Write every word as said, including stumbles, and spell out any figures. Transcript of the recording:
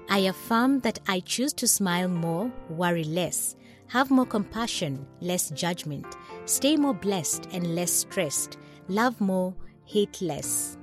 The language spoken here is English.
I affirm that I choose to smile more, worry less, have more compassion, less judgment, stay more blessed and less stressed, love more, hate less.